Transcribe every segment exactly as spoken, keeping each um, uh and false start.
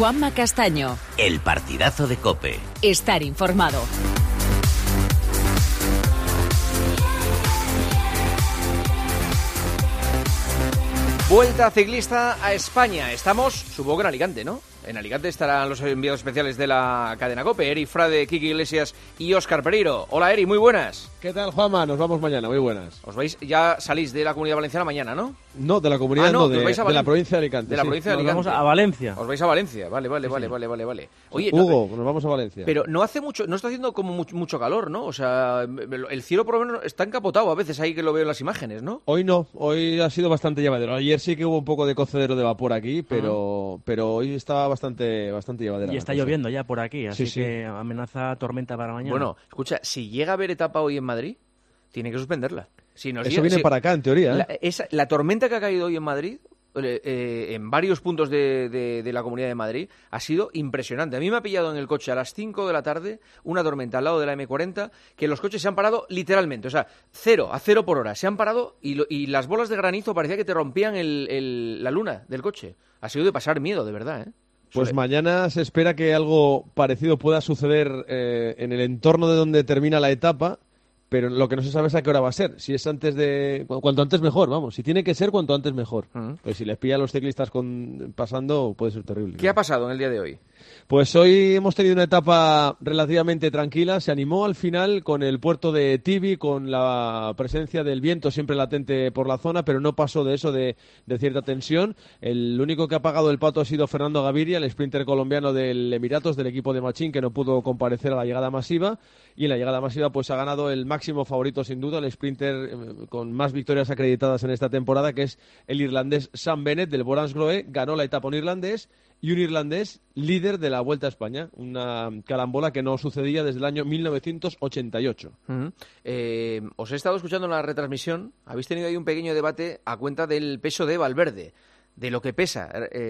Juanma Castaño. El partidazo de COPE. Estar informado. Vuelta ciclista a España. Estamos, supongo que en Alicante, ¿no? En Alicante estarán los enviados especiales de la cadena COPE, Eri Frade, Kiki Iglesias y Óscar Pereiro. Hola, Eri, muy buenas. ¿Qué tal, Juanma? Nos vamos mañana, muy buenas. Os vais, ya salís de la Comunidad Valenciana mañana, ¿no? No, de la Comunidad, ah, no, no, de, vais a de la provincia de Alicante. De la sí. provincia de Nos Alicante. vamos a Valencia. Os vais a Valencia, vale, vale, sí, vale, sí. vale, vale, vale. Oye, Hugo, no, nos vamos a Valencia. Pero no hace mucho, no está haciendo como mucho, mucho calor, ¿no? O sea, el cielo por lo menos está encapotado a veces ahí que lo veo en las imágenes, ¿no? Hoy no, hoy ha sido bastante llevadero. Ayer sí que hubo un poco de cocedero de vapor aquí, pero, uh-huh. pero hoy estaba bastante, bastante llevadero. Y está lloviendo ya por aquí, así sí, sí. que amenaza tormenta para mañana. Bueno, escucha, si llega a haber etapa hoy en Madrid, tiene que suspenderla. Si nos Eso llega, viene si, para acá, en teoría. ¿eh? La, esa, la tormenta que ha caído hoy en Madrid, eh, eh, en varios puntos de, de, de la Comunidad de Madrid, ha sido impresionante. A mí me ha pillado en el coche a las cinco de la tarde una tormenta al lado de la eme cuarenta, que los coches se han parado literalmente, o sea, cero, a cero por hora. Se han parado y, lo, y las bolas de granizo parecía que te rompían el, el, la luna del coche. Ha sido de pasar miedo, de verdad, ¿eh? Pues Suele. mañana se espera que algo parecido pueda suceder eh, en el entorno de donde termina la etapa, pero lo que no se sabe es a qué hora va a ser. Si es antes de... Cuanto antes mejor, vamos. Si tiene que ser, cuanto antes mejor. Uh-huh. Pues si les pilla a los ciclistas con, pasando, puede ser terrible. ¿Qué ¿no? ha pasado en el día de hoy? Pues hoy hemos tenido una etapa relativamente tranquila. Se animó al final con el puerto de Tibi, con la presencia del viento siempre latente por la zona, pero no pasó de eso, de, de cierta tensión. El único que ha pagado el pato ha sido Fernando Gaviria, el sprinter colombiano del Emiratos, del equipo de Machín, que no pudo comparecer a la llegada masiva. Y en la llegada masiva pues ha ganado el máximo favorito sin duda, el sprinter eh, con más victorias acreditadas en esta temporada, que es el irlandés Sam Bennett del Borans Grohe. Ganó la etapa un irlandés y un irlandés líder de la Vuelta a España, una carambola que no sucedía desde el año mil novecientos ochenta y ocho. Uh-huh. Eh, os he estado escuchando en la retransmisión, habéis tenido ahí un pequeño debate a cuenta del peso de Valverde, de lo que pesa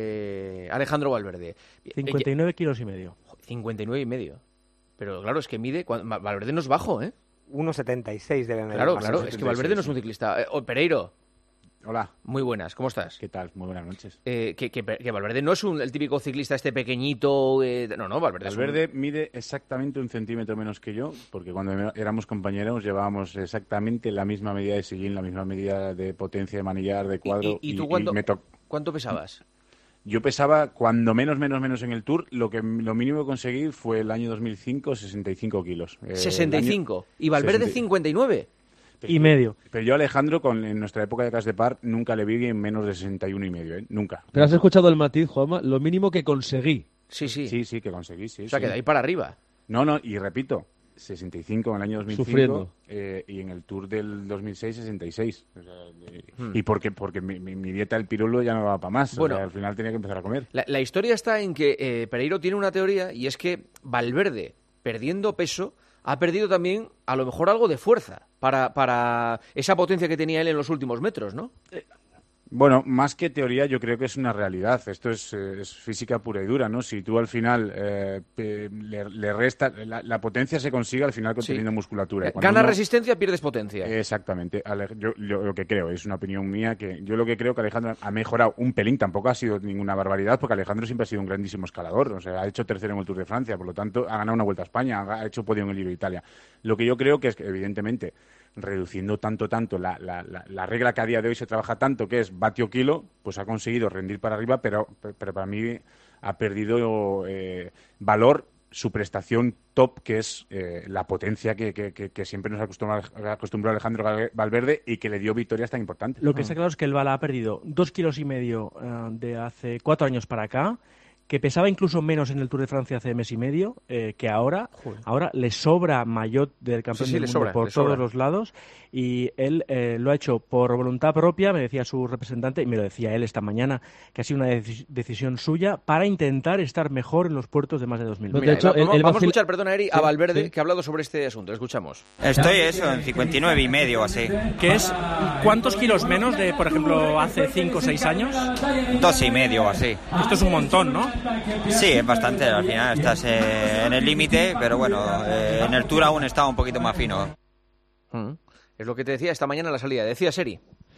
eh, Alejandro Valverde. cincuenta y nueve kilos y medio. cincuenta y nueve y medio. Pero claro, es que mide... Valverde no es bajo, ¿eh? uno setenta y seis debe medir. Claro, claro, es que Valverde no es un ciclista. Eh, oh, Pereiro. Hola. Muy buenas, ¿cómo estás? ¿Qué tal? Muy buenas noches. Eh, que, que, que Valverde no es un, el típico ciclista este pequeñito... Eh, no, no, Valverde, Valverde es un... mide exactamente un centímetro menos que yo, porque cuando éramos compañeros llevábamos exactamente la misma medida de sillín, la misma medida de potencia de manillar, de cuadro. ¿Y, y, y tú y, cuánto, y me to... cuánto pesabas? Yo pesaba, cuando menos, menos, menos en el Tour, lo que lo mínimo que conseguí fue el año dos mil cinco, sesenta y cinco kilos. Eh, ¿sesenta y cinco? ¿Y Valverde sesenta... cincuenta y nueve? Y medio. Pero yo a Alejandro, con, en nuestra época de Cas de Par, nunca le vi en menos de sesenta y uno y medio, ¿eh? Nunca. Pero has escuchado el matiz, Juanma, lo mínimo que conseguí. Sí, sí. Sí, sí, que conseguí, sí. O sea, sí. que de ahí para arriba. No, no, y repito, sesenta y cinco en el año dos mil cinco. Sufriendo. Eh, y en el Tour del dos mil seis, sesenta y seis. O sea, de, hmm. Y porque, porque mi, mi, mi dieta del pirulo ya no va para más. Bueno, o sea, al final tenía que empezar a comer. La, la historia está en que eh, Pereiro tiene una teoría, y es que Valverde, perdiendo peso, ha perdido también, a lo mejor, algo de fuerza para, para esa potencia que tenía él en los últimos metros, ¿no? Eh. Bueno, más que teoría, yo creo que es una realidad. Esto es, eh, es física pura y dura, ¿no? Si tú al final eh, le, le restas... La, la potencia se consigue al final conteniendo sí. musculatura. Gana uno... resistencia, pierdes potencia. Exactamente. Yo, yo lo que creo, es una opinión mía, que yo lo que creo que Alejandro ha mejorado un pelín. Tampoco ha sido ninguna barbaridad, porque Alejandro siempre ha sido un grandísimo escalador. O sea, ha hecho tercero en el Tour de Francia, por lo tanto, ha ganado una Vuelta a España, ha hecho podio en el Giro de Italia. Lo que yo creo que es que, evidentemente, reduciendo tanto, tanto, la, la, la, la regla que a día de hoy se trabaja tanto, que es vatio kilo, pues ha conseguido rendir para arriba, pero, pero para mí ha perdido eh, valor su prestación top, que es eh, la potencia que, que, que, que siempre nos acostumbró, acostumbró Alejandro Valverde y que le dio victorias tan importantes. Lo que está claro es que el Vala ha perdido dos kilos y medio uh, de hace cuatro años para acá, que pesaba incluso menos en el Tour de Francia hace mes y medio eh, que ahora. Joder. Ahora le sobra maillot del campeón sí, sí, del mundo sobra, por todos sobra. los lados, y él eh, lo ha hecho por voluntad propia, me decía su representante, y me lo decía él esta mañana, que ha sido una dec- decisión suya para intentar estar mejor en los puertos de más de dos mil. Mira, de hecho, él, vamos, él vamos a escuchar, perdona, Eri, sí, a Valverde, sí. que ha hablado sobre este asunto. Escuchamos. Estoy eso, en cincuenta y nueve y medio así. ¿Qué es? ¿Cuántos kilos menos de, por ejemplo, hace cinco o seis años? Dos y medio así. Esto es un montón, ¿no? Sí, es bastante. Al final estás eh, en el límite, pero bueno, eh, en el Tour aún está un poquito más fino. Mm. Es lo que te decía esta mañana en la salida. Decía Seri.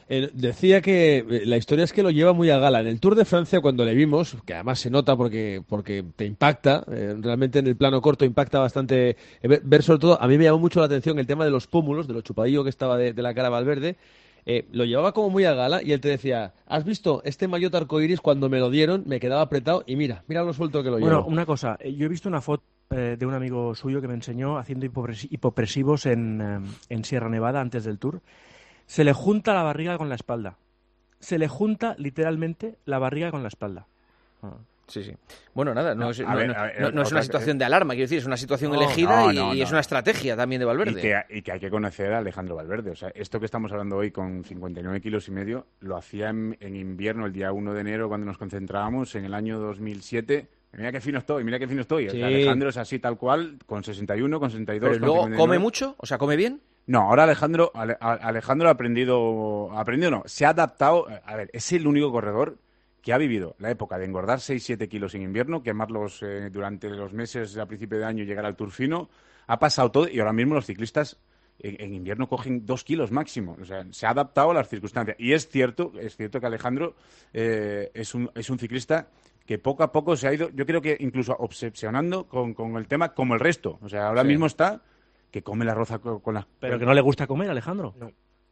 Eh, decía que eh, la historia es que lo lleva muy a gala. En el Tour de Francia, cuando le vimos, que además se nota porque, porque te impacta, eh, realmente en el plano corto impacta bastante, eh, ver, ver sobre todo, a mí me llamó mucho la atención el tema de los pómulos, de lo chupadillo que estaba de, de la cara Valverde. Eh, lo llevaba como muy a gala y él te decía, ¿has visto este maillot arcoiris? Cuando me lo dieron me quedaba apretado y mira, mira lo suelto que lo llevo. Bueno, una cosa, yo he visto una foto eh, de un amigo suyo que me enseñó haciendo hipopres- hipopresivos en, eh, en Sierra Nevada antes del Tour. Se le junta la barriga con la espalda. Se le junta literalmente la barriga con la espalda. Ah. Sí, sí. Bueno, nada, no, No, es, a no, ver, no, a ver, no, no es otra- una situación de alarma, quiero decir, es una situación No, elegida no, y, no, y es no. una estrategia también de Valverde. Y que, y que hay que conocer a Alejandro Valverde. O sea, esto que estamos hablando hoy con cincuenta y nueve kilos y medio, lo hacía en, en invierno, el día uno de enero, cuando nos concentrábamos, en el año dos mil siete. Mira qué fino estoy, mira qué fino estoy. Sí. O sea, Alejandro es así tal cual, con sesenta y uno, con sesenta y dos. Pero con luego cincuenta y nueve. come mucho, o sea, come bien. No, ahora Alejandro, Ale- a- Alejandro ha aprendido, ha aprendido no, se ha adaptado. A ver, es el único corredor que ha vivido la época de engordar seis siete kilos en invierno, quemarlos eh, durante los meses a principio de año y llegar al Tour fino. Ha pasado todo y ahora mismo los ciclistas en, en invierno cogen dos kilos máximo. O sea, se ha adaptado a las circunstancias. Y es cierto, es cierto que Alejandro eh, es, un, es un ciclista que poco a poco se ha ido, yo creo que incluso obsesionando con, con el tema como el resto. O sea, ahora Sí. mismo está que come la roza con, con las... Pero que no le gusta comer, Alejandro. No.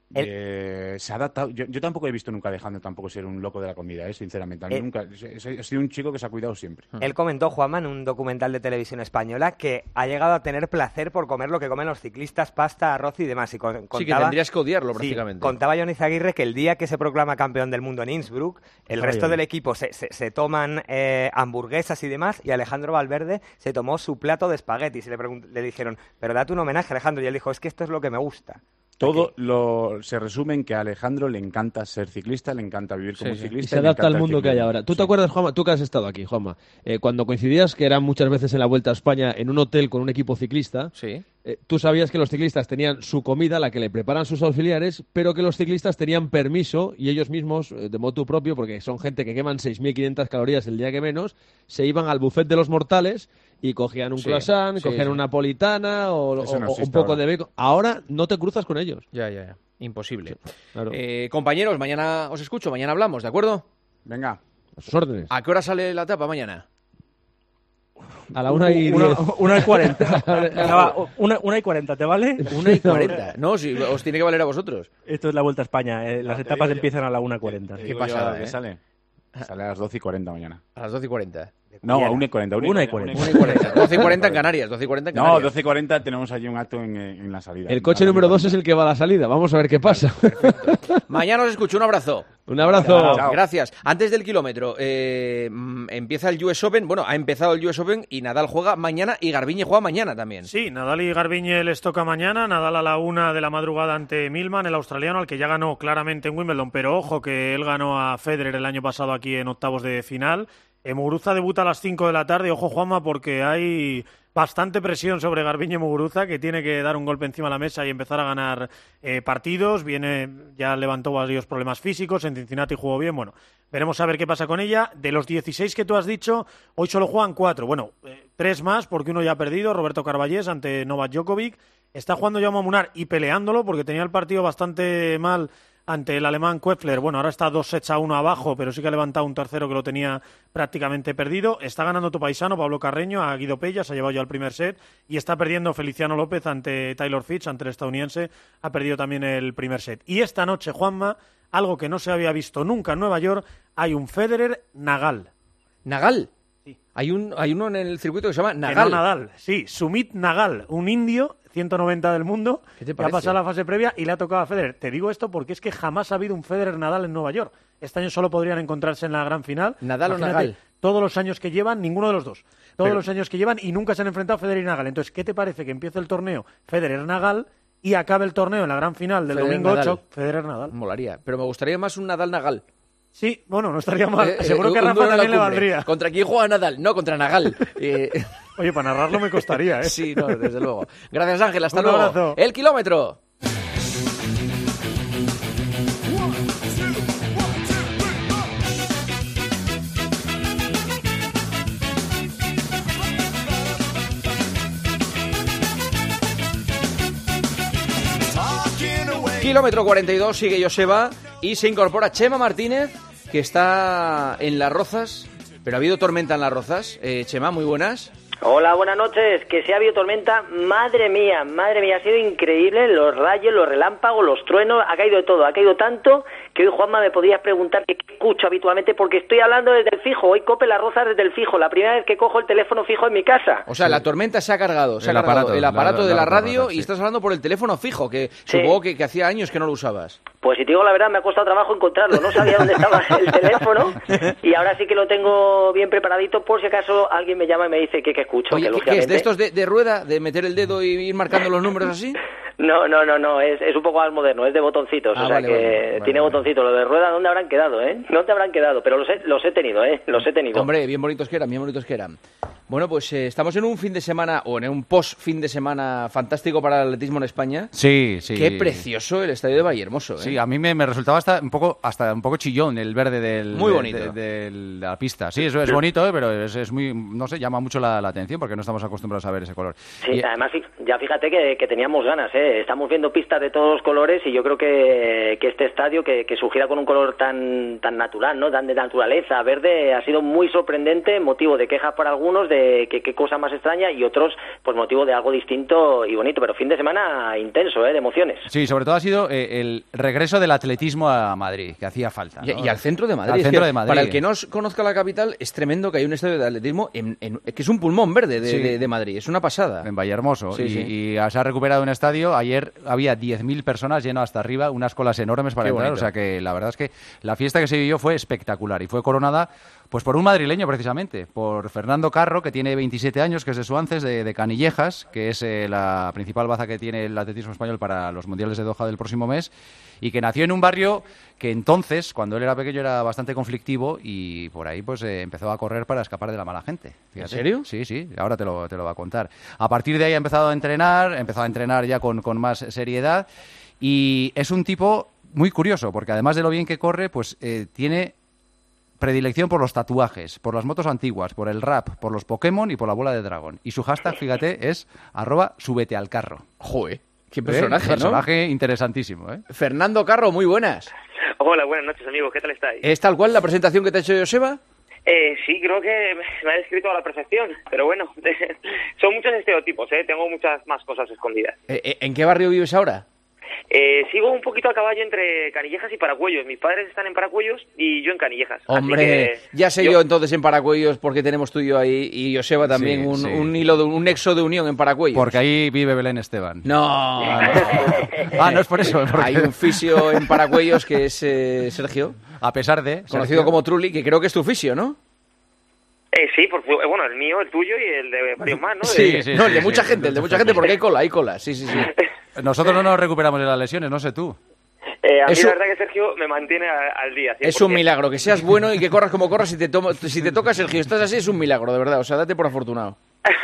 Eh, se ha adaptado. Yo, yo tampoco he visto nunca a Alejandro tampoco ser un loco de la comida, ¿eh? Sinceramente. A mí Eh. nunca. He sido un chico que se ha cuidado siempre. Él comentó, Juanma, en un documental de televisión española, que ha llegado a tener placer por comer lo que comen los ciclistas, pasta, arroz y demás. Y con- contaba, Sí, que tendrías que odiarlo Sí, prácticamente. contaba Johnny Zaguirre que el día que se proclama campeón del mundo en Innsbruck, el Vaya resto bien. del equipo se, se- se toman eh, hamburguesas y demás, y Alejandro Valverde se tomó su plato de espaguetis. Y le, pregunt- le dijeron, pero date un homenaje, Alejandro. Y él dijo, es que esto es lo que me gusta. Todo lo, se resume en que a Alejandro le encanta ser ciclista, le encanta vivir como Sí, sí. Y ciclista. se le adapta al encanta el mundo que hay ciclismo. ahora. ¿Tú te Sí. acuerdas, Juanma, tú que has estado aquí, Juanma, eh, cuando coincidías, que eran muchas veces en la Vuelta a España, en un hotel con un equipo ciclista, Sí. eh, tú sabías que los ciclistas tenían su comida, la que le preparan sus auxiliares, pero que los ciclistas tenían permiso y ellos mismos, eh, de motu propio, porque son gente que queman seis mil quinientas calorías el día que menos, se iban al buffet de los mortales y cogían un Sí, croissant, sí, cogían sí. una napolitana o, Eso no o- o un existe poco ahora. de bacon. Ahora no te cruzas con ellos. Ya, ya, ya. Imposible. Claro. Eh, compañeros, mañana os escucho, mañana hablamos, ¿de acuerdo? Venga. A sus órdenes. ¿A qué hora sale la etapa mañana? A la una y Una, diez. una y cuarenta. Venga, va, una, una y cuarenta, ¿te vale? Una y cuarenta. No, si os tiene que valer a vosotros. Esto es la Vuelta a España. eh, las te etapas digo yo. empiezan a la una y cuarenta. Te Qué digo pasada, yo a la que ¿eh? sale. Sale a las doce y cuarenta mañana. A las doce y cuarenta. No, a una y cuarenta. Una y cuarenta. Una y cuarenta. doce y cuarenta en Canarias. doce y cuarenta en Canarias. No, doce y cuarenta tenemos allí un acto en, eh, en la salida. El coche número dos es el que va a la salida. Vamos a ver qué pasa. Mañana os escucho. Un abrazo. Un abrazo. Chao. Gracias. Antes del kilómetro, eh, mm, empieza el U S Open. Bueno, ha empezado el U S Open y Nadal juega mañana y Garbiñe juega mañana también. Sí, Nadal y Garbiñe les toca mañana. Nadal a la una de la madrugada ante Millman, el australiano, al que ya ganó claramente en Wimbledon. Pero ojo que él ganó a Federer el año pasado aquí en octavos de final. Eh, Muguruza debuta a las cinco de la tarde. Ojo, Juanma, porque hay bastante presión sobre Garbiñe Muguruza, que tiene que dar un golpe encima de la mesa y empezar a ganar eh, partidos. Viene, ya levantó varios problemas físicos. En Cincinnati jugó bien. Bueno, veremos a ver qué pasa con ella. De los dieciséis que tú has dicho, hoy solo juegan cuatro. Bueno, eh, tres más, porque uno ya ha perdido. Roberto Carballés ante Novak Djokovic. Está jugando Jaume Munar y peleándolo, porque tenía el partido bastante mal ante el alemán Koepfler. Bueno, ahora está dos sets a uno abajo, pero sí que ha levantado un tercero que lo tenía prácticamente perdido. Está ganando tu paisano, Pablo Carreño, a Guido Pella, se ha llevado ya el primer set, y está perdiendo Feliciano López ante Taylor Fitch, ante el estadounidense, ha perdido también el primer set. Y esta noche, Juanma, algo que no se había visto nunca en Nueva York, hay un Federer-Nagal. Nagal. Sí. Hay, un, hay uno en el circuito que se llama Que Nagal. no Nadal, sí, Sumit Nagal, un indio, ciento noventa del mundo, ¿Qué te que ha parece? pasado la fase previa y le ha tocado a Federer. Te digo esto porque es que jamás ha habido un Federer-Nadal en Nueva York. Este año solo podrían encontrarse en la gran final. ¿Nadal o Imagínate, Nagal? Todos los años que llevan, ninguno de los dos. Todos Pero- los años que llevan y nunca se han enfrentado Federer y Nagal. Entonces, ¿qué te parece que empiece el torneo Federer-Nagal y acabe el torneo en la gran final del Federer, domingo Nadal. ocho, Federer-Nadal? Molaría. Pero me gustaría más un Nadal-Nagal. Sí, bueno, no estaría mal. Eh, eh, Seguro que a un Rafa duelo en la también le cumbre. valdría. ¿Contra quién juega Nadal? No, contra Nagal. Eh, Oye, para narrarlo me costaría, ¿eh? sí, no, desde luego. Gracias, Ángel. Hasta Un luego. abrazo. El kilómetro. Kilómetro cuarenta y dos, sigue Joseba. Y se incorpora Chema Martínez, que está en Las Rozas, pero ha habido tormenta en Las Rozas. Eh, Chema, muy buenas. Hola, buenas noches. Que si ha habido tormenta, madre mía, madre mía, ha sido increíble. Los rayos, los relámpagos, los truenos, ha caído de todo. Ha caído tanto que hoy, Juanma, me podrías preguntar qué escucho habitualmente, porque estoy hablando desde el fijo. Hoy Cope Las Rozas desde el fijo, la primera vez que cojo el teléfono fijo en mi casa. O sea, la tormenta se ha cargado, se El ha cargado aparato, el aparato la- la- de la la- radio sí. y estás hablando por el teléfono fijo, que Sí. supongo que, que hacía años que no lo usabas. Pues si te digo la verdad, me ha costado trabajo encontrarlo. No sabía dónde estaba el teléfono y ahora sí que lo tengo bien preparadito por si acaso alguien me llama y me dice que, que escucho. Oye, que, ¿qué, qué es? ¿De lógicamente- estos de, de rueda, de meter el dedo y ir marcando los números así? No, no, no, no, es, es un poco más moderno, es de botoncitos, Ah, o sea vale, que vale, vale, tiene vale. botoncitos. Lo de rueda, ¿dónde habrán quedado, eh? ¿Dónde habrán quedado? Pero los he, los he tenido, eh, los he tenido. Hombre, bien bonitos que eran, bien bonitos que eran. Bueno, pues eh, estamos en un fin de semana, o en un post-fin de semana fantástico para el atletismo en España. Sí, sí. Qué precioso el estadio de Vallehermoso, ¿eh? Sí, a mí me, me resultaba hasta un poco hasta un poco chillón el verde del Muy de- bonito. de, de- de la pista. Sí, eso es bonito, ¿eh? Pero es, es muy, no sé, llama mucho la, la atención porque no estamos acostumbrados a ver ese color. Sí, Y- además fí- ya fíjate que, que teníamos ganas, ¿eh? Estamos viendo pistas de todos los colores y yo creo que, que este estadio que, que surgiera con un color tan tan natural, ¿no? Tan de naturaleza, verde, ha sido muy sorprendente, motivo de quejas para algunos de que qué cosa más extraña y otros, pues motivo de algo distinto y bonito, pero fin de semana intenso, ¿eh? De emociones. Sí, sobre todo ha sido eh, el regreso del atletismo a Madrid, que hacía falta. Y, ¿no? y al centro de Madrid. Al Es centro que de Madrid. Para el que no os conozca la capital, es tremendo que hay un estadio de atletismo en, en- que es un pulmón verde de, Sí. de- de Madrid. Es una pasada. En Vallehermoso. Sí, y, sí. y se ha recuperado un estadio. Ayer había diez mil personas lleno hasta arriba, unas colas enormes para Qué entrar. bonito. O sea que la verdad es que la fiesta que se vivió fue espectacular y fue coronada pues por un madrileño precisamente, por Fernando Carro, que tiene veintisiete años, que es de Suances, de, de Canillejas, que es eh, la principal baza que tiene el atletismo español para los mundiales de Doha del próximo mes, y que nació en un barrio que entonces, cuando él era pequeño, era bastante conflictivo y por ahí pues eh, empezó a correr para escapar de la mala gente. Fíjate. ¿En serio? Sí, sí, ahora te lo, te lo va a contar. A partir de ahí ha empezado a entrenar, ha empezado a entrenar ya con, con más seriedad y es un tipo muy curioso porque además de lo bien que corre, pues eh, tiene predilección por los tatuajes, por las motos antiguas, por el rap, por los Pokémon y por la bola de dragón. Y su hashtag, fíjate, es arroba súbete al carro. Joder, qué ¿Eh? personaje, ¿no? Personaje interesantísimo, ¿eh? Fernando Carro, muy buenas. Hola, buenas noches, amigos. ¿Qué tal estáis? ¿Es tal cual la presentación que te ha hecho Joseba? Eh, sí, creo que me ha descrito a la perfección, pero bueno, son muchos estereotipos, ¿eh? Tengo muchas más cosas escondidas. Eh, eh, ¿En qué barrio vives ahora? Eh, sigo un poquito a caballo entre Canillejas y Paracuellos. Mis padres están en Paracuellos y yo en Canillejas. Así Hombre, que ya sé yo... yo entonces en Paracuellos porque tenemos tú y yo ahí y Joseba también Sí, un, sí. un hilo, de, un nexo de unión en Paracuellos. Porque ahí vive Belén Esteban. No, Ah, no es por eso. porque- hay un fisio en Paracuellos que es eh, Sergio, A pesar de... conocido Sergio, como Trulli, que creo que es tu fisio, ¿no? Eh, sí, por, fu- eh, bueno, el mío, el tuyo y el de varios más, ¿no? Sí, De- sí, no, el sí, de sí, mucha sí, gente, el de mucha gente porque hay cola, hay cola, sí, sí, sí. Nosotros no nos recuperamos de las lesiones, no sé tú. Eh, a mí Eso- la verdad que Sergio me mantiene a- al día. Es un milagro, que seas bueno y que corras como corras. Si te, tomo- si te toca, Sergio, estás así, es un milagro, de verdad. O sea, date por afortunado.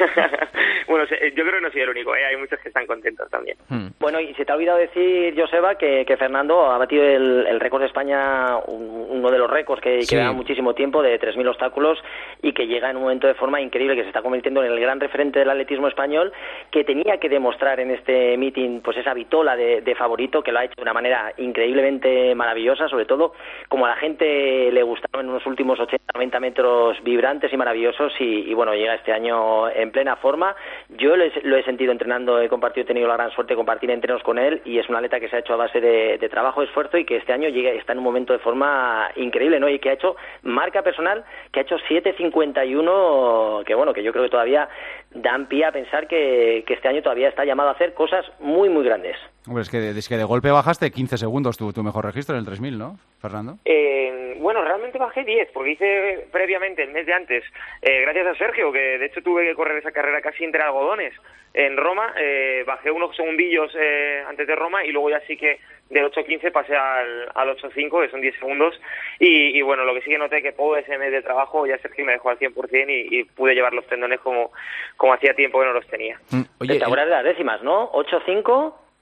Bueno, se- yo creo que no soy el único, ¿eh? Hay muchos que están contentos también. Hmm. Bueno, y se te ha olvidado decir, Joseba, que, que Fernando ha batido el, el récord de España, un- uno de los récords que, que Sí. lleva muchísimo tiempo, de tres mil obstáculos, y que llega en un momento de forma increíble, que se está convirtiendo en el gran referente del atletismo español, que tenía que demostrar en este meeting pues esa vitola de, de favorito, que lo ha hecho de una manera increíblemente maravillosa, sobre todo como a la gente le gustaban unos últimos ochenta noventa metros vibrantes y maravillosos, y, y bueno, llega este año en plena forma. Yo lo he, lo he sentido entrenando, he compartido, he tenido la gran suerte de compartir entrenos con él, y es un atleta que se ha hecho a base de, de trabajo, esfuerzo, y que este año llega, está en un momento de forma increíble, ¿no? Y que ha hecho marca personal, que ha hecho siete cincuenta y uno, que bueno, que yo creo que todavía dan pie a pensar que, que este año todavía está llamado a hacer cosas muy, muy grandes. Hombre, es que, es que de golpe bajaste quince segundos tu, tu mejor registro en el tres mil, ¿no, Fernando? Eh, bueno, realmente bajé diez, porque hice previamente, el mes de antes, eh, gracias a Sergio, que de hecho tuve que correr esa carrera casi entre algodones. En Roma eh, bajé unos segundillos eh, antes de Roma, y luego ya sí que del ocho quince pasé al, al ocho cinco, que son diez segundos. Y, y bueno, lo que sí que noté que todo ese mes de trabajo ya Sergio me dejó al cien por ciento, y, y pude llevar los tendones como, como hacía tiempo que no los tenía. Oye, ¿Te acuerdas de las décimas, no? ocho cinco...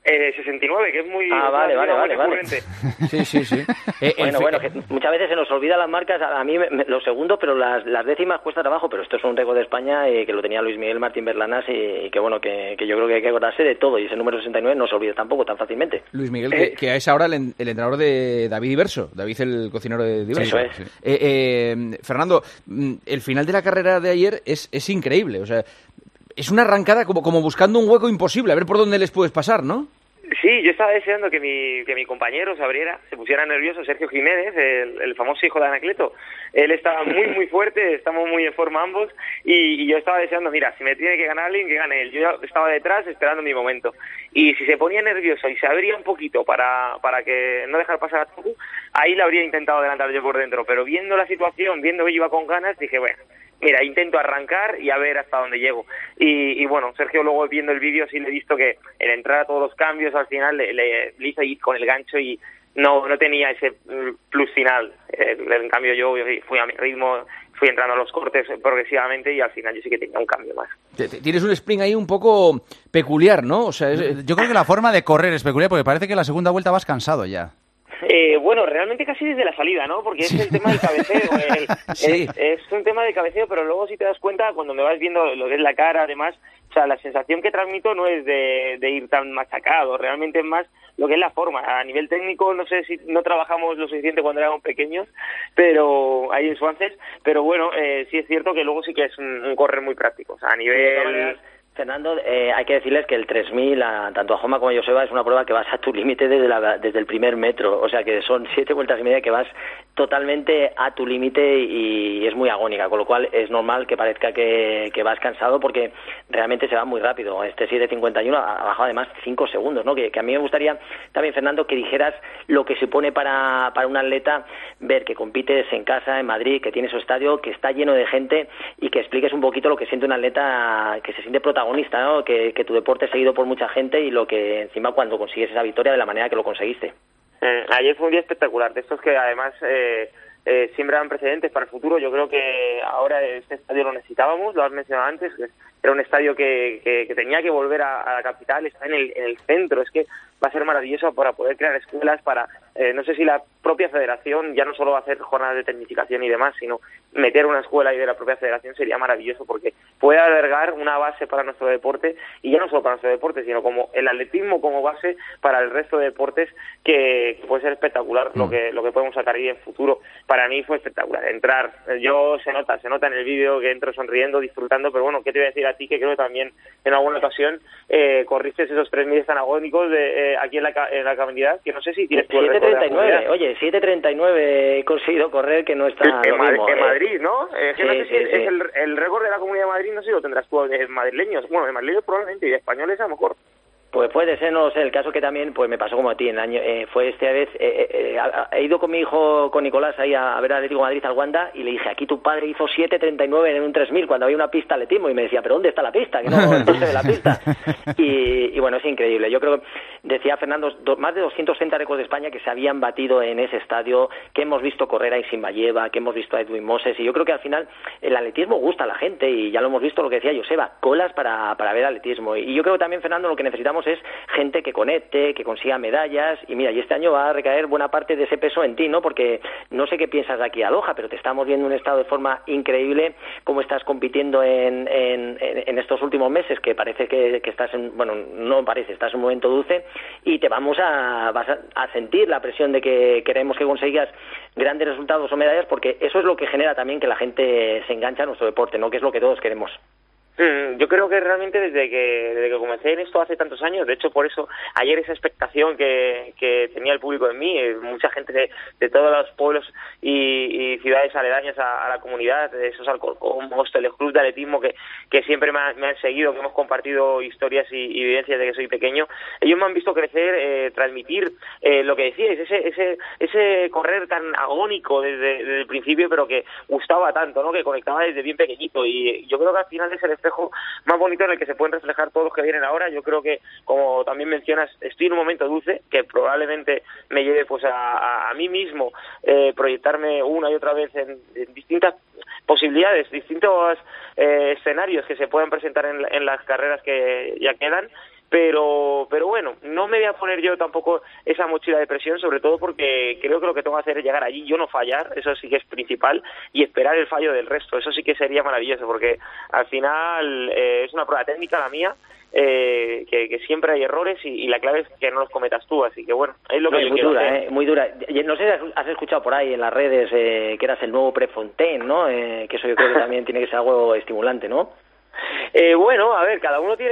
Eh, sesenta y nueve, que es muy... Ah, vale, vale, vale, vale. Sí, sí, sí. Eh, bueno, el... bueno, que muchas veces se nos olvidan las marcas, a, a mí me, me, los segundos, pero las, las décimas cuesta trabajo, pero esto es un récord de España eh, que lo tenía Luis Miguel Martín Berlanas y, y que bueno, que, que yo creo que hay que acordarse de todo, y ese número sesenta y nueve no se olvida tampoco tan fácilmente. Luis Miguel, eh, que, que es ahora el, el entrenador de David Iverso, David el cocinero de Iverso. Eso es. Sí. Eh, eh, Fernando, el final de la carrera de ayer es, es increíble, o sea, es una arrancada como, como buscando un hueco imposible, a ver por dónde les puedes pasar, ¿no? Sí, yo estaba deseando que mi, que mi compañero se abriera, se pusiera nervioso, Sergio Jiménez, el, el famoso hijo de Anacleto. Él estaba muy, muy fuerte, estamos muy en forma ambos, y, y yo estaba deseando, mira, si me tiene que ganar alguien, que gane él. Yo ya estaba detrás esperando mi momento. Y si se ponía nervioso y se abría un poquito para, para que no dejar pasar a Toku, ahí le habría intentado adelantar yo por dentro. Pero viendo la situación, viendo que yo iba con ganas, dije, bueno, mira, intento arrancar y a ver hasta dónde llego. Y, y bueno, Sergio, luego viendo el vídeo sí le he visto que el entrar a todos los cambios al final le, le, le hizo ir con el gancho y no no tenía ese plus final. Eh, en cambio yo fui a mi ritmo, fui entrando a los cortes progresivamente y al final yo sí que tenía un cambio más. Tienes un sprint ahí un poco peculiar, ¿no? O sea, es... Yo creo que la forma de correr es peculiar porque parece que la segunda vuelta vas cansado ya. Eh, bueno, realmente casi desde la salida, ¿no? Porque es el tema del cabeceo. El, sí. es, es un tema de cabeceo, pero luego si te das cuenta, cuando me vas viendo lo que es la cara, además, o sea, la sensación que transmito no es de, de ir tan machacado, realmente es más lo que es la forma. A nivel técnico, no sé si no trabajamos lo suficiente cuando éramos pequeños, pero ahí en Swanses, pero bueno, eh, sí es cierto que luego sí que es un, un correr muy práctico. O sea, a nivel... Fernando, eh, hay que decirles que el tres mil, a, tanto a Joma como a Joseba, es una prueba que vas a tu límite desde, la, desde el primer metro. O sea que son siete vueltas y media que vas totalmente a tu límite y es muy agónica, con lo cual es normal que parezca que, que vas cansado porque realmente se va muy rápido. Este siete cincuenta y uno ha bajado además cinco segundos, ¿no? Que, que a mí me gustaría también, Fernando, que dijeras lo que supone para, para un atleta ver que compites en casa, en Madrid, que tiene su estadio, que está lleno de gente y que expliques un poquito lo que siente un atleta que se siente protagonista, ¿no? Que, que tu deporte es seguido por mucha gente y lo que encima cuando consigues esa victoria de la manera que lo conseguiste. Eh, ayer fue un día espectacular, de estos que además eh, eh, siembran precedentes para el futuro. Yo creo que ahora este estadio lo necesitábamos, lo has mencionado antes, que era un estadio que, que, que tenía que volver a, a la capital, está en el, en el centro, es que va a ser maravilloso para poder crear escuelas, para, eh, no sé si la propia federación ya no solo va a hacer jornadas de tecnificación y demás, sino meter una escuela ahí de la propia federación sería maravilloso porque puede albergar una base para nuestro deporte y ya no solo para nuestro deporte, sino como el atletismo como base para el resto de deportes que, que puede ser espectacular mm. lo que lo que podemos sacar ahí en futuro. Para mí fue espectacular entrar, yo se nota, se nota en el vídeo que entro sonriendo, disfrutando, pero bueno, ¿qué te voy a decir a ti? Que creo que también en alguna ocasión eh, corriste esos tres mil tan agónicos de eh, aquí en la, en la caminidad, que no sé si tienes tu siete treinta y nueve, oye, siete treinta y nueve he conseguido correr, que no está en, lo Madrid, mismo, en eh. Madrid, ¿no? Eh, sí, que no sé sí, si es, sí. es el, el récord de la Comunidad de Madrid, no sé si lo tendrás tú de madrileños, bueno, de madrileños probablemente y de españoles a lo mejor. Pues puede ser, no lo sé. El caso que también pues me pasó como a ti. En el año, eh, fue esta vez, eh, eh, he ido con mi hijo, con Nicolás, ahí a, a ver al Atlético de Madrid al Wanda y le dije, aquí tu padre hizo siete treinta y nueve en un tres mil cuando había una pista de atletismo y me decía, ¿pero dónde está la pista? Que no, no se ve la pista. Y, y bueno, es increíble. Yo creo, decía Fernando, do, más de doscientos treinta récords de España que se habían batido en ese estadio, que hemos visto correr a Isinbayeva, que hemos visto a Edwin Moses y yo creo que al final el atletismo gusta a la gente y ya lo hemos visto lo que decía Joseba, colas para, para ver atletismo. Y yo creo que también, Fernando, lo que necesitamos es gente que conecte, que consiga medallas y mira, y este año va a recaer buena parte de ese peso en ti, ¿no? Porque no sé qué piensas de aquí a Loja, pero te estamos viendo en un estado de forma increíble, cómo estás compitiendo en, en, en estos últimos meses, que parece que, que estás en, bueno, no parece, estás en un momento dulce y te vamos a, vas a, a sentir la presión de que queremos que consigas grandes resultados o medallas, porque eso es lo que genera también que la gente se engancha a nuestro deporte, ¿no? Que es lo que todos queremos. Yo creo que realmente desde que desde que comencé en esto hace tantos años, de hecho por eso ayer esa expectación que, que tenía el público en mí, mucha gente de, de todos los pueblos y, y ciudades aledañas a, a la comunidad, esos Alcorcón, Móstoles, club de atletismo que, que siempre me, ha, me han seguido, que hemos compartido historias y, y evidencias de que soy pequeño, ellos me han visto crecer, eh, transmitir eh, lo que decíais, ese ese ese correr tan agónico desde, desde el principio, pero que gustaba tanto, ¿no? Que conectaba desde bien pequeñito y yo creo que al final es el más bonito en el que se pueden reflejar todos los que vienen ahora. Yo creo que, como también mencionas, estoy en un momento dulce que probablemente me lleve pues a, a, a mí mismo eh, proyectarme una y otra vez en, en distintas posibilidades, distintos eh, escenarios que se pueden presentar en, en las carreras que ya quedan pero pero bueno, no me voy a poner yo tampoco esa mochila de presión, sobre todo porque creo que lo que tengo que hacer es llegar allí, yo no fallar, eso sí que es principal, y esperar el fallo del resto, eso sí que sería maravilloso, porque al final eh, es una prueba técnica la mía, eh, que, que siempre hay errores y, y la clave es que no los cometas tú, así que bueno, es lo que no, yo muy quiero dura, hacer. eh, muy dura. No sé si has escuchado por ahí en las redes eh, que eras el nuevo Prefontaine, ¿no? Eh, que eso yo creo que también tiene que ser algo estimulante, ¿no? Eh, bueno, a ver, cada uno tiene,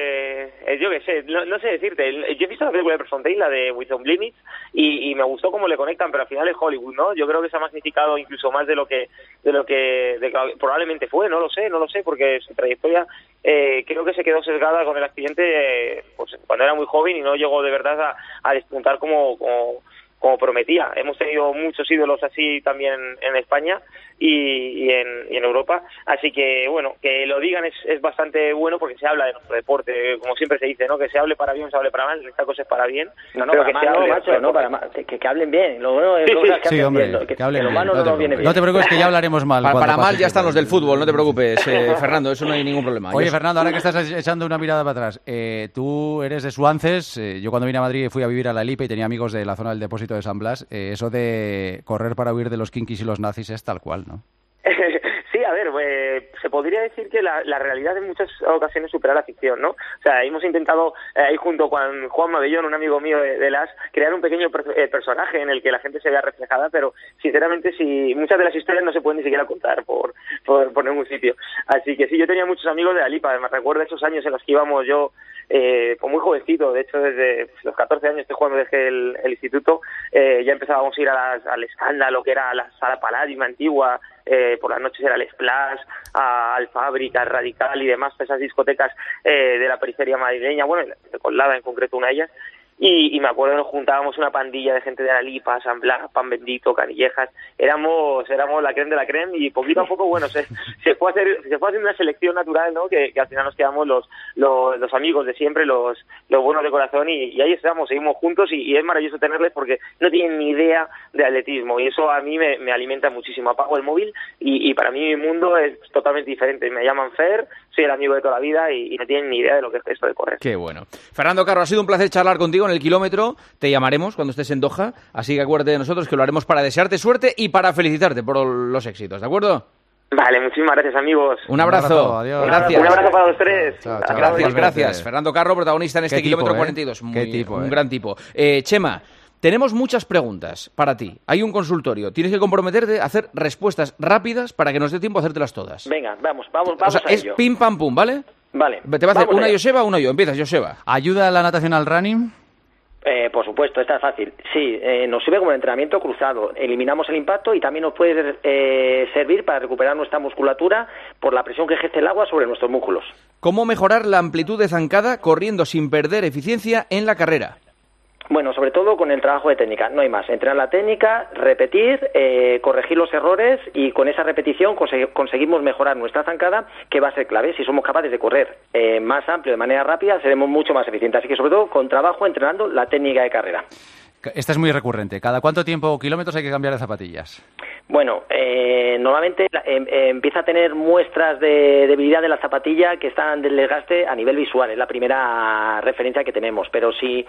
eh, yo qué sé, no, no sé decirte, yo he visto la película de Prefontaine, la de Without Limits, y, y me gustó cómo le conectan, pero al final es Hollywood, ¿no? Yo creo que se ha magnificado incluso más de lo que de lo que, de que probablemente fue, no lo sé, no lo sé, porque su trayectoria eh, creo que se quedó sesgada con el accidente eh, pues cuando era muy joven y no llegó de verdad a, a despuntar como, como como prometía. Hemos tenido muchos ídolos así también en España y, y, en, y en Europa, así que bueno, que lo digan es, es bastante bueno porque se habla de nuestro deporte, como siempre se dice, ¿no? Que se hable para bien, se hable para mal, esta cosa es para bien. No, no, pero para que mal, se hable, no, macho, no, para mal, que, que hablen bien. Lo bueno es sí, sí, que sí, hablen hombre, bien, que, que hablen que lo bien. malo no, No te, nos viene bien. no te preocupes, que ya hablaremos mal. Para, cuando para mal pase ya están todo. los del fútbol, no te preocupes, eh, Fernando, eso no hay ningún problema. Oye, Yo- Fernando, ahora que estás echando una mirada para atrás, eh, tú eres de Suances, eh, yo cuando vine a Madrid fui a vivir a la Lipe y tenía amigos de la zona del depósito de San Blas, eh, eso de correr para huir de los kinkis y los nazis es tal cual, ¿no? Sí, a ver, eh, se podría decir que la, la realidad en muchas ocasiones supera la ficción, ¿no? O sea, hemos intentado eh, ahí junto con Juan Mabellón, un amigo mío de, de las, crear un pequeño per, eh, personaje en el que la gente se vea reflejada, pero sinceramente si muchas de las historias no se pueden ni siquiera contar por, por, por ningún sitio. Así que sí, yo tenía muchos amigos de la Lipa, me recuerdo esos años en los que íbamos yo eh, pues muy jovencito, de hecho desde los catorce años estoy jugando desde el, el instituto, eh, ya empezábamos a ir a las, al Escándalo, que era la Sala Palladium antigua, eh, por las noches era el Splash, a, al Fábrica, al Radical y demás, esas discotecas eh, de la periferia madrileña, bueno, de Colada en concreto una de ellas, y, y me acuerdo que nos juntábamos una pandilla de gente de la Lipa, San Blas, Pan Bendito, Canillejas, éramos éramos la creme de la creme y poquito a poco, bueno, se, se fue a hacer se fue haciendo una selección natural, ¿no? Que, que al final nos quedamos los, los los amigos de siempre, los los buenos de corazón y, y ahí estamos, seguimos juntos y, y es maravilloso tenerles porque no tienen ni idea de atletismo y eso a mí me, me alimenta muchísimo. Apago el móvil y, y para mí mi mundo es totalmente diferente. Me llaman Fer, soy el amigo de toda la vida y, y no tienen ni idea de lo que es esto de correr. Qué bueno. Fernando Carro, ha sido un placer charlar contigo en el kilómetro. Te llamaremos cuando estés en Doha, así que acuérdate de nosotros que lo haremos para desearte suerte y para felicitarte por los éxitos, ¿de acuerdo? Vale, muchísimas gracias, amigos. Un abrazo. Un abrazo, adiós. Gracias. Un abrazo para los tres. Chao, chao. Hasta Gracias, luego. gracias. Fernando Carro, protagonista en este Qué tipo, kilómetro ¿eh? cuarenta y dos. Muy, Qué tipo, un ¿eh? gran tipo. Eh, Chema, tenemos muchas preguntas para ti. Hay un consultorio. Tienes que comprometerte a hacer respuestas rápidas para que nos dé tiempo a hacértelas todas. Venga, vamos, vamos, O vamos sea, a es ello. pim pam pum, ¿vale? Vale. Te va a hacer vamos una allá. Joseba, una yo. Empiezas, Joseba. ¿Ayuda la natación al running? Eh, por supuesto, esta es fácil. Sí, eh, nos sirve como entrenamiento cruzado. Eliminamos el impacto y también nos puede eh, servir para recuperar nuestra musculatura por la presión que ejerce el agua sobre nuestros músculos. ¿Cómo mejorar la amplitud de zancada corriendo sin perder eficiencia en la carrera? Bueno, sobre todo con el trabajo de técnica, no hay más. Entrenar la técnica, repetir, eh, corregir los errores y con esa repetición conse- conseguimos mejorar nuestra zancada, que va a ser clave. Si somos capaces de correr eh, más amplio, de manera rápida, seremos mucho más eficientes. Así que sobre todo con trabajo entrenando la técnica de carrera. Esta es muy recurrente. ¿Cada cuánto tiempo o kilómetros hay que cambiar de zapatillas? Bueno, eh, normalmente eh, eh, empieza a tener muestras de debilidad de la zapatilla que están del desgaste a nivel visual, es la primera referencia que tenemos, pero si,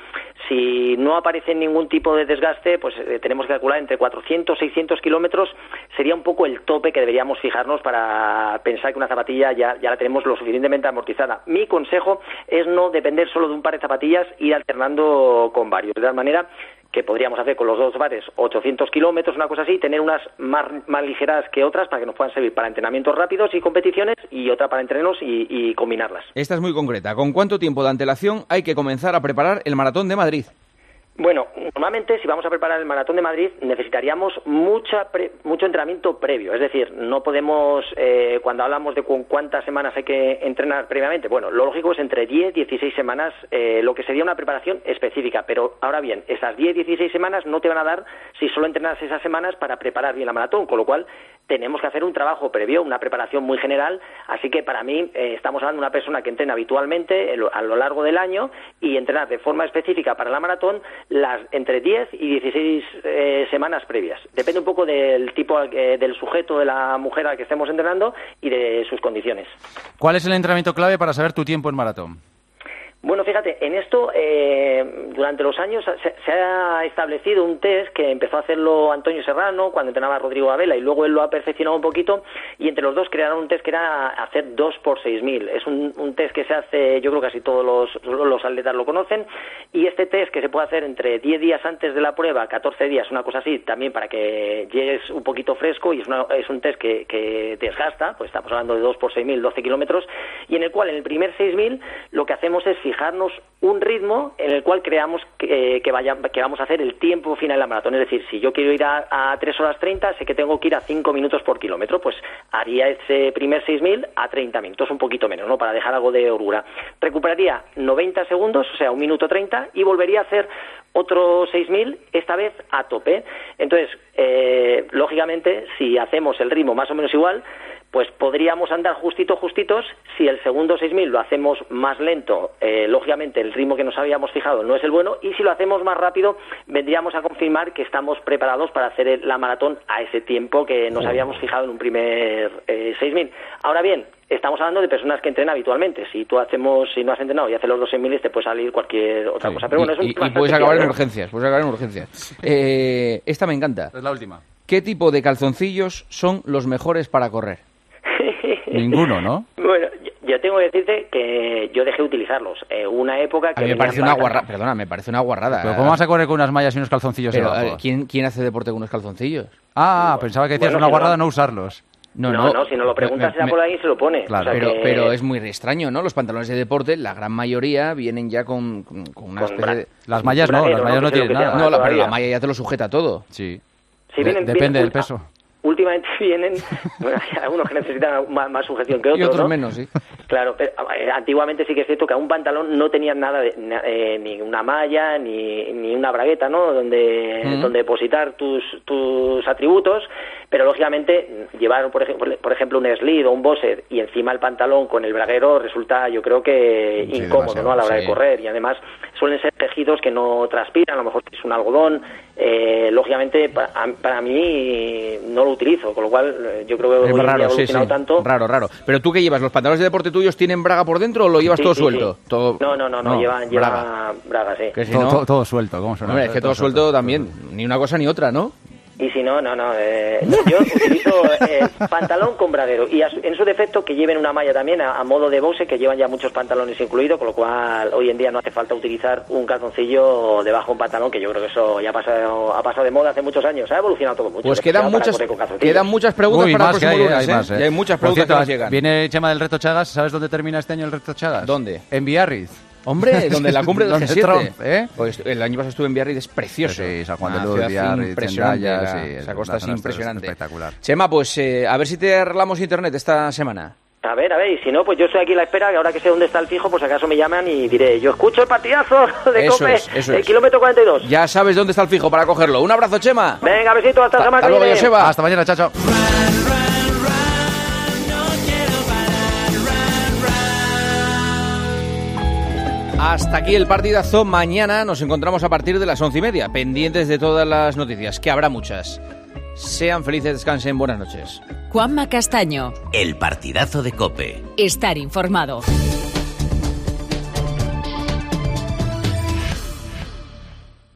si no aparece ningún tipo de desgaste, pues eh, tenemos que calcular entre cuatrocientos, seiscientos kilómetros, sería un poco el tope que deberíamos fijarnos para pensar que una zapatilla ya, ya la tenemos lo suficientemente amortizada. Mi consejo es no depender solo de un par de zapatillas, ir alternando con varios, de tal manera que podríamos hacer con los dos bares ochocientos kilómetros, una cosa así, tener unas más, más ligeras que otras para que nos puedan servir para entrenamientos rápidos y competiciones y otra para entrenos y, y combinarlas. Esta es muy concreta. ¿Con cuánto tiempo de antelación hay que comenzar a preparar el Maratón de Madrid? Bueno, normalmente si vamos a preparar el Maratón de Madrid necesitaríamos mucha pre- mucho entrenamiento previo, es decir, no podemos, eh, cuando hablamos de cu- cuántas semanas hay que entrenar previamente, bueno, lo lógico es entre diez y dieciséis semanas, eh, lo que sería una preparación específica, pero ahora bien, esas diez y dieciséis semanas no te van a dar si solo entrenas esas semanas para preparar bien la maratón, con lo cual tenemos que hacer un trabajo previo, una preparación muy general, así que para mí eh, estamos hablando de una persona que entrena habitualmente a lo largo del año y entrenar de forma específica para la maratón las entre diez y dieciséis eh, semanas previas. Depende un poco del tipo eh, del sujeto, de la mujer a la que estemos entrenando y de sus condiciones. ¿Cuál es el entrenamiento clave para saber tu tiempo en maratón? Bueno, fíjate, en esto, eh, durante los años se, se ha establecido un test que empezó a hacerlo Antonio Serrano cuando entrenaba a Rodrigo Abela y luego él lo ha perfeccionado un poquito y entre los dos crearon un test que era hacer dos por seis mil. Es un, un test que se hace, yo creo que casi todos los, los atletas lo conocen y este test que se puede hacer entre diez días antes de la prueba, catorce días, una cosa así, también para que llegues un poquito fresco y es, una, es un test que, que desgasta, pues estamos hablando de dos por seis mil, doce kilómetros y en el cual en el primer seis mil lo que hacemos es fijarnos un ritmo en el cual creamos que, eh, que, vaya, que vamos a hacer el tiempo final de la maratón. Es decir, si yo quiero ir a, a tres horas treinta, sé que tengo que ir a cinco minutos por kilómetro, pues haría ese primer seis mil a treinta minutos, un poquito menos, ¿no? Para dejar algo de holgura. Recuperaría noventa segundos, o sea, un minuto treinta, y volvería a hacer otro seis mil, esta vez a tope. Entonces, eh, lógicamente, si hacemos el ritmo más o menos igual, pues podríamos andar justito, justitos. Si el segundo seis mil lo hacemos más lento, eh, lógicamente el ritmo que nos habíamos fijado no es el bueno, y si lo hacemos más rápido, vendríamos a confirmar que estamos preparados para hacer la maratón a ese tiempo que nos habíamos fijado en un primer eh, seis mil. Ahora bien, estamos hablando de personas que entrenan habitualmente. Si tú hacemos, si no has entrenado y haces los dos seis mil, te puede salir cualquier otra sí. cosa. Pero bueno, es un y, y puedes acabar en urgencias, puedes acabar en urgencias. Eh, esta me encanta. Es la última. ¿Qué tipo de calzoncillos son los mejores para correr? Ninguno, ¿no? Bueno, yo, yo tengo que decirte que yo dejé de utilizarlos. Eh, una época que... A mí me parece una guarrada, perdona, me parece una guarrada. Pero ¿cómo vas a correr con unas mallas y unos calzoncillos Pero, debajo? ¿quién, ¿Quién hace deporte con unos calzoncillos? Ah, bueno, pensaba que decías bueno, una guarrada no, no usarlos. No, no, no, si no lo preguntas me, ya me, por ahí se lo pone. Claro, o sea pero, que... pero es muy extraño, ¿no? Los pantalones de deporte, la gran mayoría vienen ya con, con, con una con especie de... Las mallas no, las mallas no, no tienen nada. No, la, pero la malla ya te lo sujeta todo. Sí. Sí, vienen, de, depende vienen, del peso. Últimamente vienen, bueno, hay algunos que necesitan más, más sujeción que otros, y otros ¿no? menos, sí. Claro, pero eh, antiguamente sí que es cierto que a un pantalón no tenían nada, de, eh, ni una malla, ni, ni una bragueta, ¿no? Donde, mm-hmm. donde depositar tus, tus atributos, pero lógicamente llevar, por ejemplo, por ejemplo, un slid o un bosset y encima el pantalón con el braguero resulta, yo creo que sí, incómodo, ¿no? A la hora sí. de correr, y además suelen ser tejidos que no transpiran, a lo mejor es un algodón, eh, lógicamente para, para mí no lo utilizo, con lo cual yo creo que es hoy en raro, día ha sí, evolucionado sí. tanto. Raro, raro. Pero tú, ¿qué llevas? ¿Los pantalones de deporte tuyos tienen braga por dentro o lo llevas sí, todo sí, suelto? Sí. Todo... No, no, no, no, no lleva, lleva braga. braga, sí. Que si todo, no... todo, todo suelto, ¿cómo suena? Hombre, es que todo, todo suelto, suelto también, ni una cosa ni otra, ¿no? Y si no, no, no. Eh, yo utilizo eh, pantalón con braguero. Y a su, en su defecto que lleven una malla también a, a modo de bose, que llevan ya muchos pantalones incluidos, con lo cual hoy en día no hace falta utilizar un calzoncillo debajo de un pantalón, que yo creo que eso ya ha pasado, ha pasado de moda hace muchos años. Ha evolucionado todo mucho. Pues quedan muchas, quedan muchas preguntas Uy, para más el próximo hay, lunes, hay ¿eh? más, ¿eh? Y hay muchas Por preguntas cierto, que nos llegan. Viene Chema del Reto Chagas. ¿Sabes dónde termina este año el Reto Chagas? ¿Dónde? En Biarritz. Hombre, donde la cumbre del G siete. Trump, ¿eh? Pues el año pasado estuve en Biarritz, es precioso. Sí, San Juan Una de Luz, ciudad Biarritz, impresionante. Zendaya, La, sí, esa costa es impresionante. Espectacular. Chema, pues eh, a ver si te arreglamos internet esta semana. A ver, a ver, y si no, pues yo estoy aquí a la espera, que ahora que sé dónde está el fijo, pues acaso me llaman y diré, yo escucho el partidazo de eso COPE, es, eso el es. kilómetro cuarenta y dos. Ya sabes dónde está el fijo para cogerlo. Un abrazo, Chema. Venga, besito, hasta la semana que viene. Hasta luego, Hasta mañana, chao, chao. Hasta aquí el partidazo. Mañana nos encontramos a partir de las once y media, pendientes de todas las noticias, que habrá muchas. Sean felices, descansen, buenas noches. Juanma Castaño. El partidazo de COPE. Estar informado.